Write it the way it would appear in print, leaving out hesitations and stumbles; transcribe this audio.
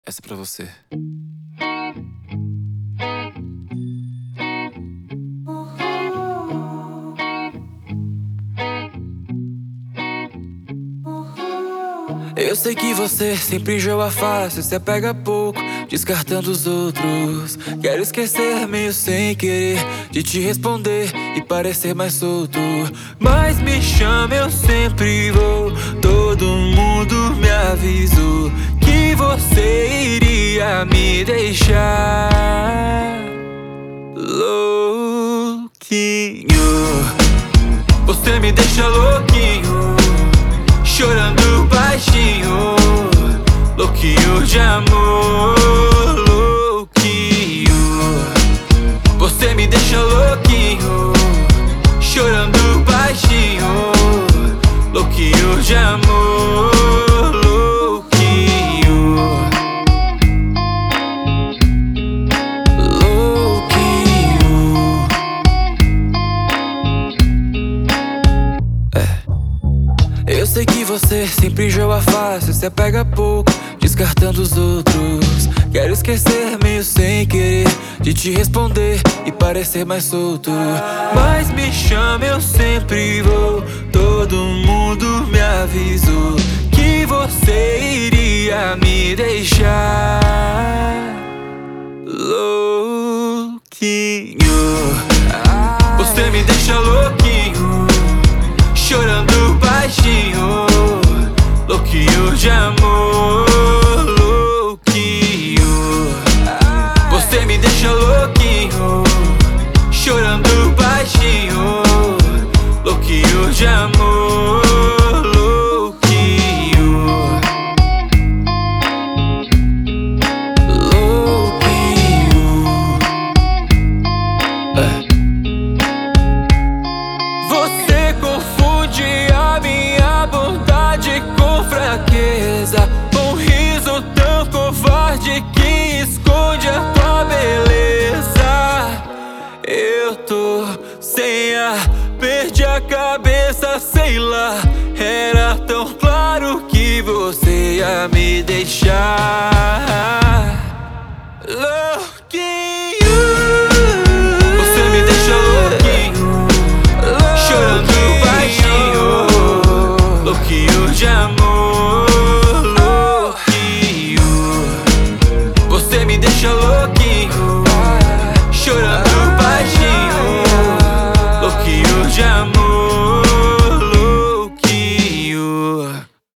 Essa é pra você. Eu sei que você sempre joga fácil, se apega pouco, descartando os outros. Quero esquecer meio sem querer de te responder e parecer mais solto. Mas me chama, eu sempre vou. Todo mundo me avisou que você iria me deixar louquinho. Você me deixa louquinho, chorando baixinho, louquinho de amor, louquinho. Você me deixa louquinho, chorando baixinho, louquinho de amor, louquinho, louquinho. Eu sei que você sempre joga fácil, se apega pouco, descartando os outros. Quero esquecer meio sem querer de te responder e parecer mais solto. Mas me chama, eu sempre vou. Todo mundo me avisou que você iria me deixar louquinho. Você me deixa louquinho, chorando baixinho, louquinho de amor, louquinho. Você me deixa louquinho, chorando baixinho, louquinho de amor, louquinho, louquinho. Você confunde a minha bondade com fraqueza, um riso tão covarde que esconde a tua beleza. Eu tô sem ar, perdi a cabeça, sei lá. Era tão claro que você ia me deixar